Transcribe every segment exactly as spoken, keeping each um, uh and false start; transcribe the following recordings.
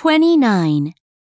twenty-nine.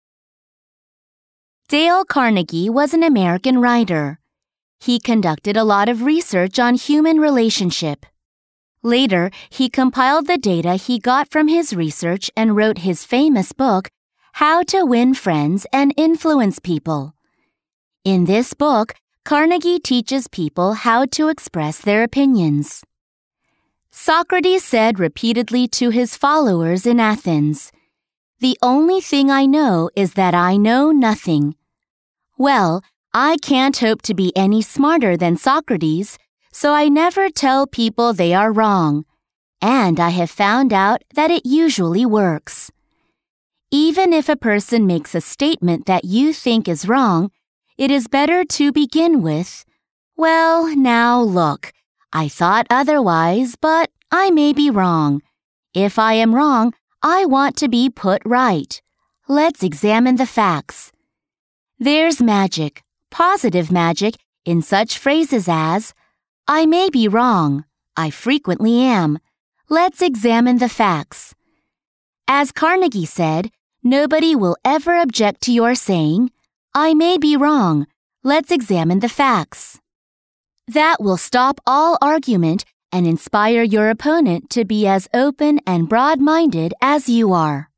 Dale Carnegie was an American writer. He conducted a lot of research on human relationship. Later, he compiled the data he got from his research and wrote his famous book, How to Win Friends and Influence People. In this book, Carnegie teaches people how to express their opinions. Socrates said repeatedly to his followers in Athens, "The only thing I know is that I know nothing." Well, I can't hope to be any smarter than Socrates, so I never tell people they are wrong, and I have found out that it usually works. Even if a person makes a statement that you think is wrong, it is better to begin with, "Well, now look, I thought otherwise, but I may be wrong. If I am wrong, I want to be put right. Let's examine the facts." There's magic, positive magic, in such phrases as, "I may be wrong. I frequently am. Let's examine the facts." As Carnegie said, nobody will ever object to your saying, "I may be wrong. Let's examine the facts." That will stop all argument and inspire your opponent to be as open and broad-minded as you are.